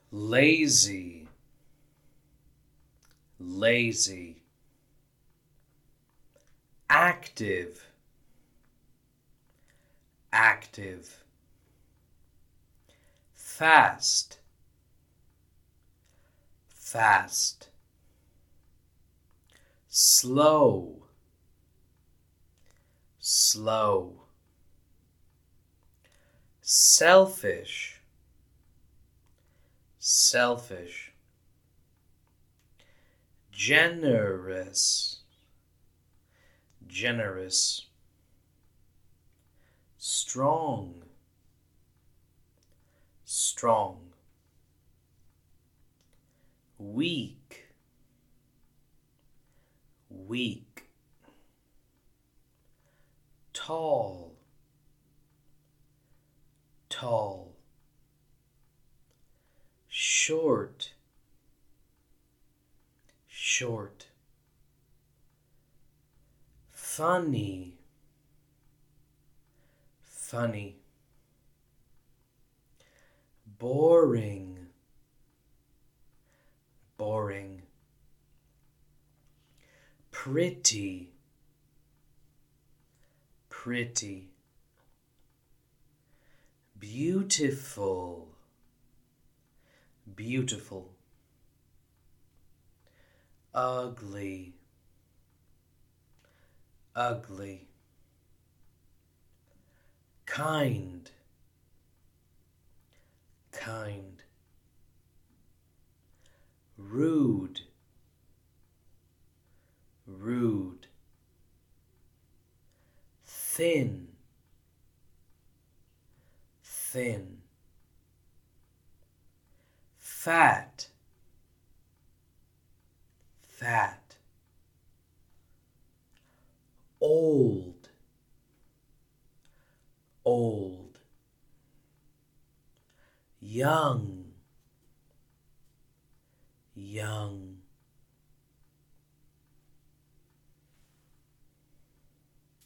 lazy, lazy, active, active, fast, fast, slow, slow, selfish, selfish, generous, generous, strong, strong, weak, weak, tall, tall, short, short, funny, funny, boring, boring, pretty, pretty, beautiful, beautiful, ugly, ugly, kind, kind, rude, rude, thin, thin, fat, fat, old, old, young, young,